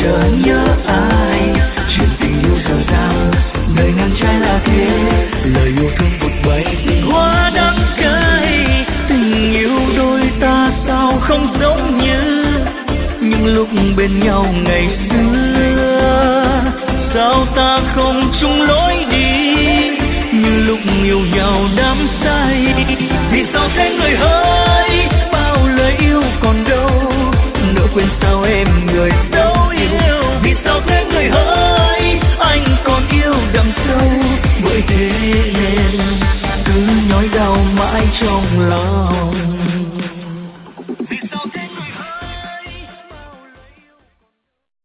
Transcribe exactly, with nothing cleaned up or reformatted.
chờ nhớ ai. Chuyện tình yêu dở dang, đời ngang trái là thế, lời yêu thương vụt bay tình hoa đắng cay. Tình yêu đôi ta sao không giống như những lúc bên nhau ngày